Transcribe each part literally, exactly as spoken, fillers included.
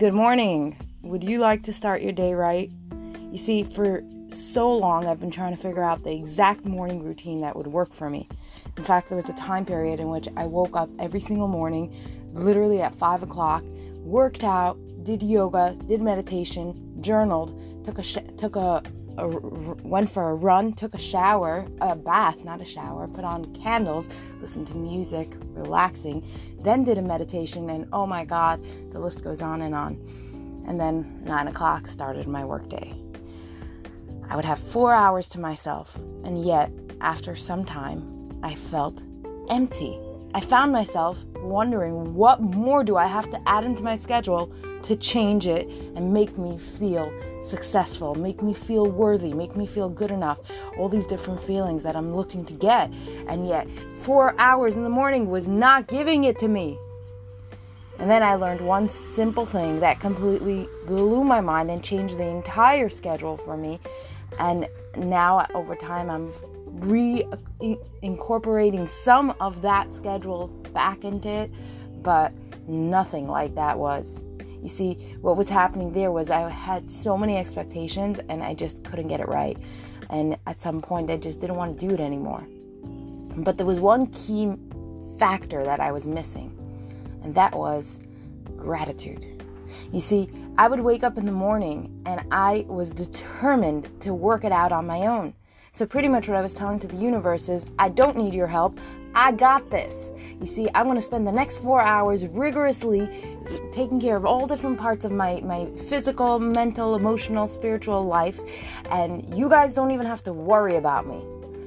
Good morning. Would you like to start your day right? You see, for so long, I've been trying to figure out the exact morning routine that would work for me. In fact, there was a time period in which I woke up every single morning, literally at five o'clock, worked out, did yoga, did meditation, journaled, took a sh- took a, a went for a run, took a shower, a bath, not a shower, put on candles, listened to music, relaxing, then did a meditation, and oh my God, the list goes on and on. And then nine o'clock started my workday. I would have four hours to myself, and yet, after some time, I felt empty. I found myself wondering, what more do I have to add into my schedule to change it and make me feel successful, make me feel worthy, make me feel good enough, all these different feelings that I'm looking to get. And yet, four hours in the morning was not giving it to me. And then I learned one simple thing that completely blew my mind and changed the entire schedule for me. And now, over time, I'm re-incorporating some of that schedule back into it, but nothing like that was. You see, what was happening there was I had so many expectations and I just couldn't get it right. And at some point, I just didn't want to do it anymore. But there was one key factor that I was missing, and that was gratitude. You see, I would wake up in the morning and I was determined to work it out on my own. So pretty much what I was telling to the universe is, I don't need your help. I got this. You see, I'm going to spend the next four hours rigorously taking care of all different parts of my, my physical, mental, emotional, spiritual life. And you guys don't even have to worry about me.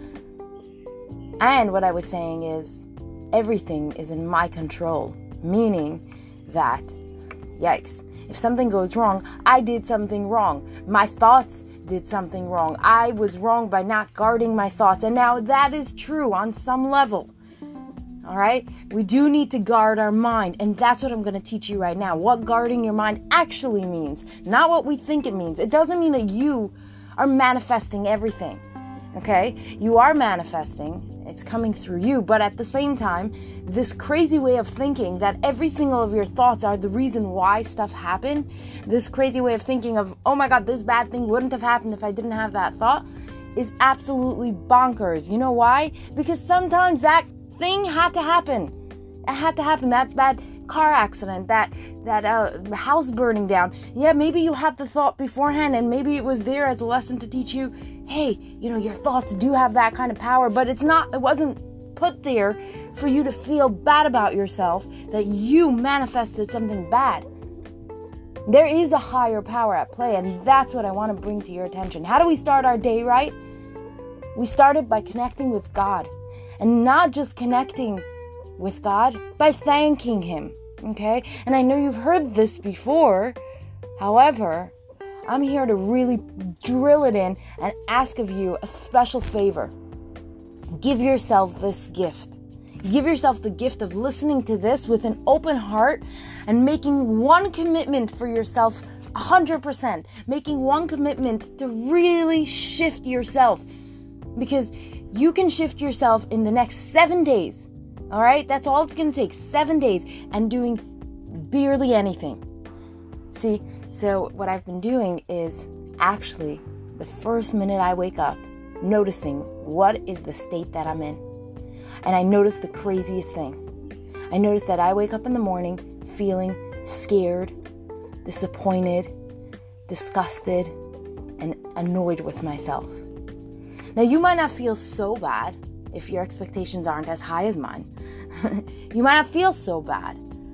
And what I was saying is, everything is in my control. Meaning that, yikes, if something goes wrong, I did something wrong. My thoughts did something wrong. I was wrong by not guarding my thoughts. And now that is true on some level. All right? We do need to guard our mind. And that's what I'm going to teach you right now. What guarding your mind actually means. Not what we think it means. It doesn't mean that you are manifesting everything. Okay? You are manifesting. It's coming through you. But at the same time, this crazy way of thinking that every single of your thoughts are the reason why stuff happened, this crazy way of thinking of, oh my God, this bad thing wouldn't have happened if I didn't have that thought, is absolutely bonkers. You know why? Because sometimes that thing had to happen. It had to happen. That bad car accident, that that uh, house burning down. Yeah, maybe you had the thought beforehand, and maybe it was there as a lesson to teach you, hey, you know, your thoughts do have that kind of power, but it's not, it wasn't put there for you to feel bad about yourself that you manifested something bad. There is a higher power at play, and that's what I want to bring to your attention. How do we start our day right? We started by connecting with God, and not just connecting with God, by thanking Him, okay? And I know you've heard this before. However, I'm here to really drill it in and ask of you a special favor. Give yourself this gift. Give yourself the gift of listening to this with an open heart and making one commitment for yourself one hundred percent. Making one commitment to really shift yourself. Because you can shift yourself in the next seven days. All right? That's all it's going to take. Seven days and doing barely anything. See? So what I've been doing is actually the first minute I wake up, noticing what is the state that I'm in. And I notice the craziest thing. I notice that I wake up in the morning feeling scared, disappointed, disgusted, and annoyed with myself. Now, you might not feel so bad if your expectations aren't as high as mine. You might not feel so bad,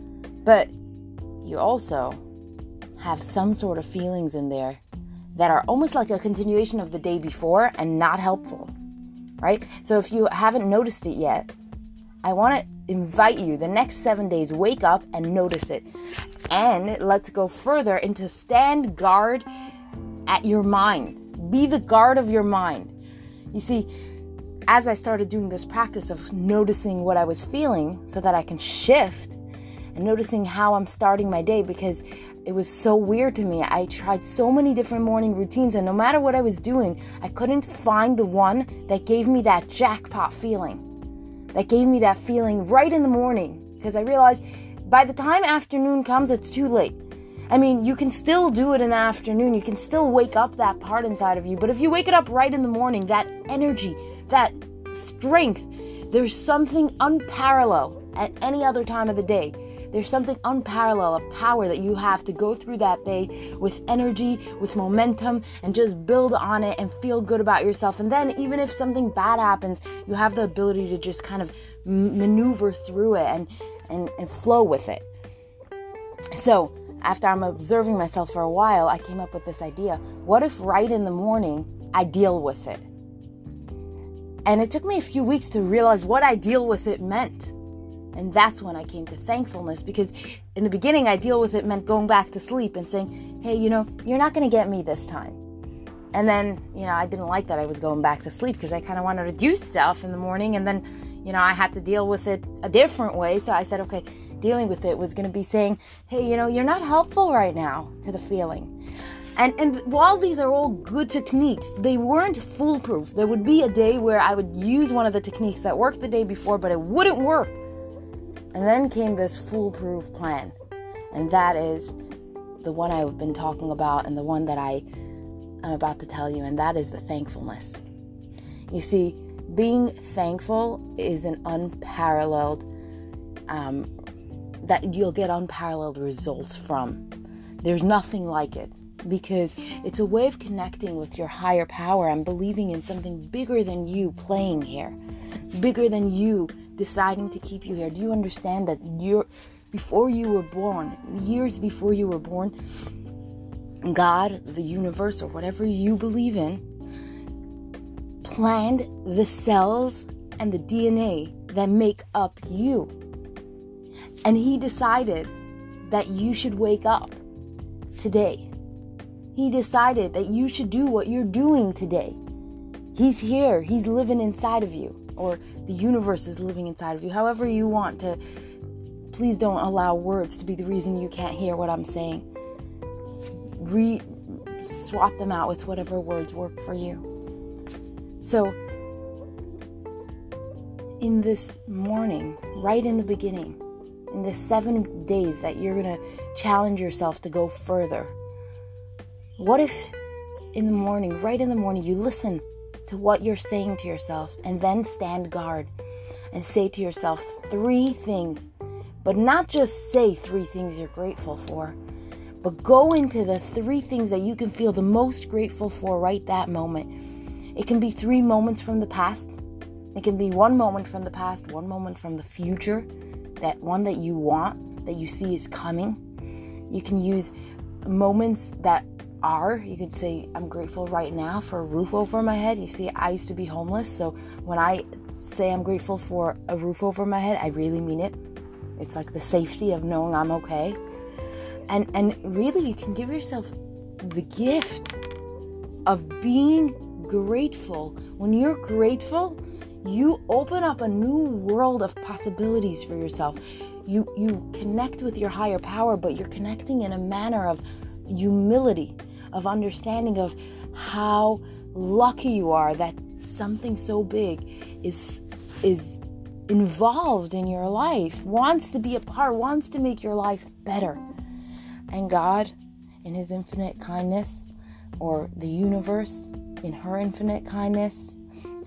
but you also have some sort of feelings in there that are almost like a continuation of the day before and not helpful, right? So if you haven't noticed it yet, I want to invite you the next seven days, wake up and notice it. And let's go further into stand guard at your mind. Be the guard of your mind. You see, as I started doing this practice of noticing what I was feeling so that I can shift, and noticing how I'm starting my day, because it was so weird to me. I tried so many different morning routines, and no matter what I was doing, I couldn't find the one that gave me that jackpot feeling, that gave me that feeling right in the morning, because I realized by the time afternoon comes, it's too late. I mean, you can still do it in the afternoon. You can still wake up that part inside of you. But if you wake it up right in the morning, that energy, that strength, there's something unparalleled at any other time of the day. There's something unparalleled, a power that you have to go through that day with energy, with momentum, and just build on it and feel good about yourself. And then even if something bad happens, you have the ability to just kind of m- maneuver through it and, and, and flow with it. So after I'm observing myself for a while, I came up with this idea. What if right in the morning, I deal with it? And it took me a few weeks to realize what I deal with it meant. And that's when I came to thankfulness, because in the beginning, I deal with it meant going back to sleep and saying, hey, you know, you're not going to get me this time. And then, you know, I didn't like that I was going back to sleep because I kind of wanted to do stuff in the morning. And then, you know, I had to deal with it a different way. So I said, okay, dealing with it was going to be saying, hey, you know, you're not helpful right now to the feeling. And and while these are all good techniques, they weren't foolproof. There would be a day where I would use one of the techniques that worked the day before, but it wouldn't work. And then came this foolproof plan. And that is the one I've been talking about and the one that I am about to tell you. And that is the thankfulness. You see, being thankful is an unparalleled, um, that you'll get unparalleled results from. There's nothing like it. Because it's a way of connecting with your higher power and believing in something bigger than you playing here. Bigger than you deciding to keep you here. Do you understand that you're, before you were born, years before you were born, God, the universe, or whatever you believe in, planned the cells and the D N A that make up you. And He decided that you should wake up today. He decided that you should do what you're doing today. He's here. He's living inside of you. Or the universe is living inside of you. However you want to. Please don't allow words to be the reason you can't hear what I'm saying. Re- swap them out with whatever words work for you. So, in this morning, right in the beginning, in the seven days that you're going to challenge yourself to go further, what if in the morning, right in the morning, you listen to what you're saying to yourself and then stand guard and say to yourself three things, but not just say three things you're grateful for, but go into the three things that you can feel the most grateful for right that moment. It can be three moments from the past. It can be one moment from the past, one moment from the future, that one that you want, that you see is coming. You can use moments that are, you could say, I'm grateful right now for a roof over my head. You see, I used to be homeless, so when I say I'm grateful for a roof over my head, I really mean it. It's like the safety of knowing I'm okay. And and really, you can give yourself the gift of being grateful. When you're grateful, you open up a new world of possibilities for yourself. You you connect with your higher power, but you're connecting in a manner of humility, of understanding of how lucky you are that something so big is is involved in your life, wants to be a part, wants to make your life better. And God, in His infinite kindness, or the universe in her infinite kindness,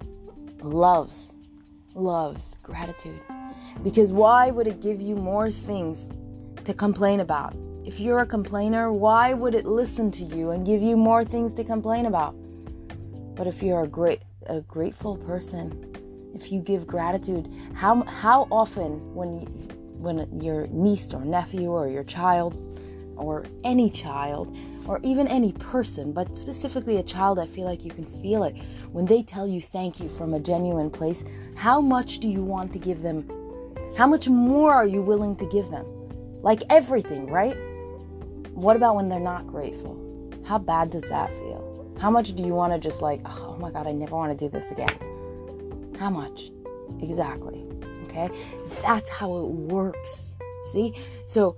loves, loves gratitude. Because why would it give you more things to complain about? If you're a complainer, why would it listen to you and give you more things to complain about? But if you're a great, a grateful person, if you give gratitude, how how often when you, when your niece or nephew or your child or any child or even any person, but specifically a child, I feel like you can feel it when they tell you thank you from a genuine place, how much do you want to give them? How much more are you willing to give them? Like everything, right? What about when they're not grateful? How bad does that feel? How much do you want to just like, oh my God, I never want to do this again? How much? Exactly. Okay? That's how it works. See? So,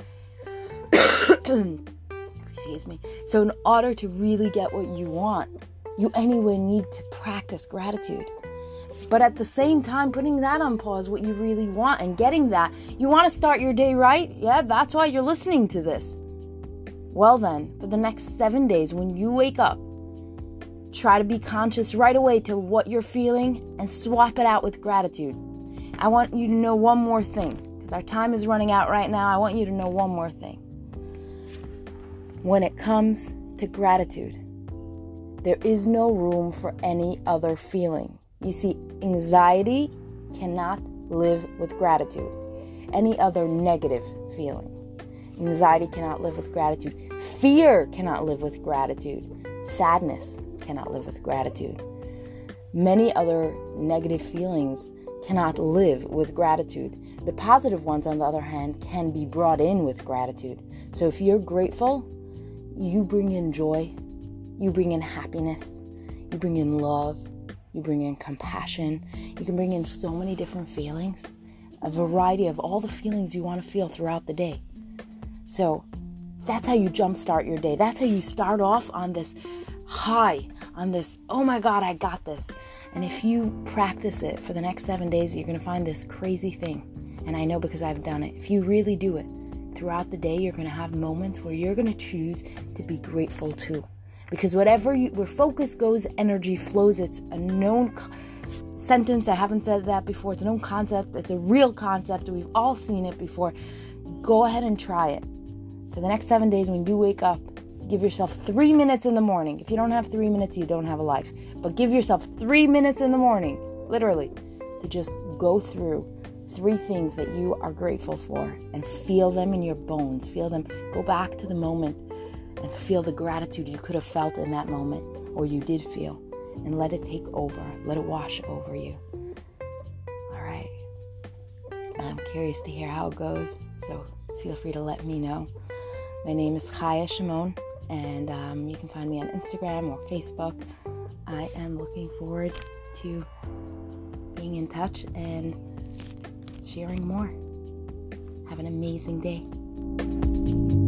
excuse me. So in order to really get what you want, you anyway need to practice gratitude. But at the same time, putting that on pause, what you really want and getting that, you want to start your day right? Yeah, that's why you're listening to this. Well then, for the next seven days, when you wake up, try to be conscious right away to what you're feeling and swap it out with gratitude. I want you to know one more thing, because our time is running out right now. I want you to know one more thing. When it comes to gratitude, there is no room for any other feeling. You see, anxiety cannot live with gratitude. Any other negative feeling. Anxiety cannot live with gratitude. Fear cannot live with gratitude. Sadness cannot live with gratitude. Many other negative feelings cannot live with gratitude. The positive ones, on the other hand, can be brought in with gratitude. So if you're grateful, you bring in joy, you bring in happiness, you bring in love, you bring in compassion. You can bring in so many different feelings, a variety of all the feelings you want to feel throughout the day. So that's how you jumpstart your day. That's how you start off on this high, on this, oh my God, I got this. And if you practice it for the next seven days, you're going to find this crazy thing. And I know because I've done it. If you really do it throughout the day, you're going to have moments where you're going to choose to be grateful too. Because whatever you, where focus goes, energy flows. It's a known co- sentence. I haven't said that before. It's a known concept. It's a real concept. We've all seen it before. Go ahead and try it. For the next seven days, when you wake up, give yourself three minutes in the morning. If you don't have three minutes, you don't have a life. But give yourself three minutes in the morning, literally, to just go through three things that you are grateful for and feel them in your bones. Feel them. Go back to the moment and feel the gratitude you could have felt in that moment, or you did feel, and let it take over. Let it wash over you. All right. I'm curious to hear how it goes, so feel free to let me know. My name is Chaya Shimon, and um, you can find me on Instagram or Facebook. I am looking forward to being in touch and sharing more. Have an amazing day.